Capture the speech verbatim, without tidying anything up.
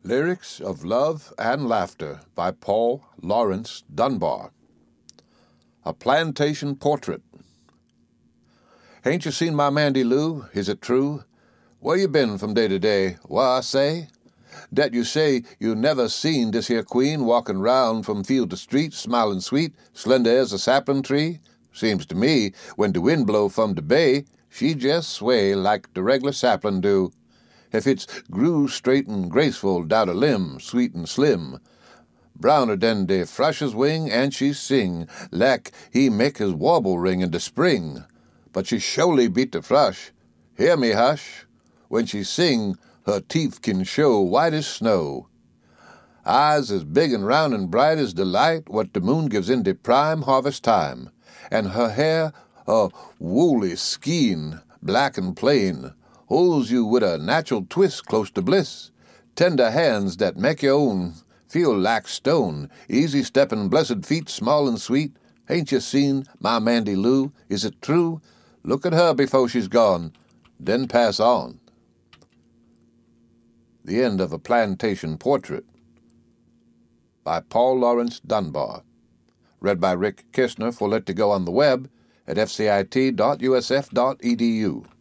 Lyrics of Love and Laughter by Paul Laurence Dunbar. A Plantation Portrait. Ain't you seen my Mandy Lou? Is it true? Where you been from day to day? Wha' I say? Dat you say you never seen dis here queen walkin' round from field to street, smilin' sweet, slender as a sapling tree? Seems to me, when de wind blow from de bay, she jes' sway like de reg'lar sapling do. If it's grew straight and graceful down a limb, sweet and slim, browner den de thrush's wing, and she sing like he make his warble ring in de spring. But she surely beat the thrush. Hear me, hush. When she sing, her teeth can show white as snow. Eyes as big and round and bright as the light what the moon gives in de prime harvest time, and her hair a woolly skein, black and plain, holds you with a natural twist close to bliss. Tender hands that make your own feel like stone. Easy steppin', blessed feet, small and sweet. Ain't you seen my Mandy Lou? Is it true? Look at her before she's gone, then pass on. The End of a Plantation Portrait by Paul Laurence Dunbar. Read by Rick Kistner for Let to Go on the web at f c i t dot u s f dot e d u.